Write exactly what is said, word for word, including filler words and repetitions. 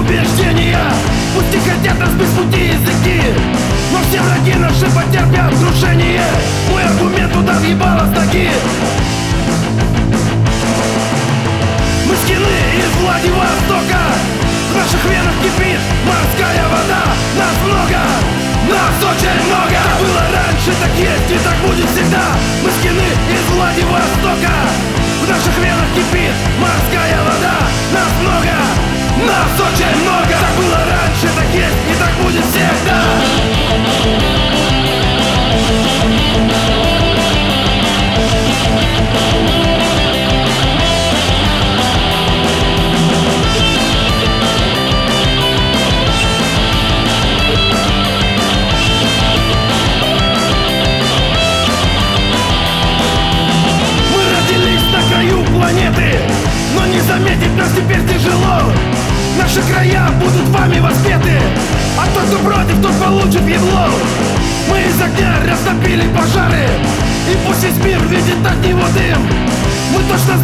убеждения. Пусть и хотят разбить с пути языки, но все враги наши потерпят крушение. Мой аргумент туда въебало с ноги. Мы скины из Владивостока, в наших венах кипит морская вода. Нас много, нас очень много. Так было раньше, так есть и так будет всегда. Мы скины из Владивостока, в наших венах кипит морская вода. Нас много, нас очень много. Так было раньше, так есть и так будет всегда. Планеты, но не заметить нас теперь тяжело. Наши края будут вами воспеты, а тот, кто против, тот получит ебло. Мы из огня растопили пожары, и пусть весь мир видит от него дым. Мы точно